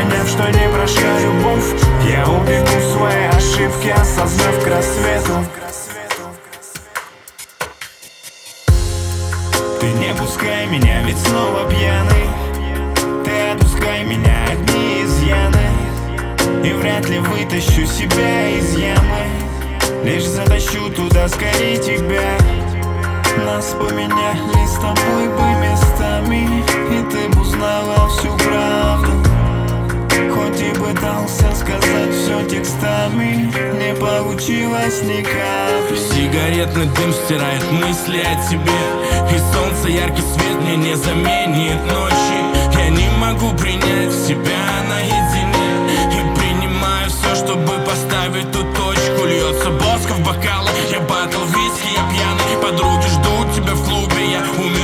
поняв, что не прошла любовь, я убегу в свои ошибки, осознав к рассвету. Ты не пускай меня, ведь снова пьяный. Ты отпускай меня, одни изъяны. И вряд ли вытащу себя из ямы, лишь затащу туда скорее тебя. Нас поменяли с тобой бы местами, и ты б узнала всю правду. Хоть и пытался сказать все текстами, не получилось ни капли. Сигаретный дым стирает мысли о тебе, и солнце яркий свет мне не заменит ночи. Я не могу принять себя наедине, и принимаю все, чтобы поставить ту точку. Льется воск в бокалы, я батл виски, я пьяный. Подруги ждут тебя в клубе, я умираю.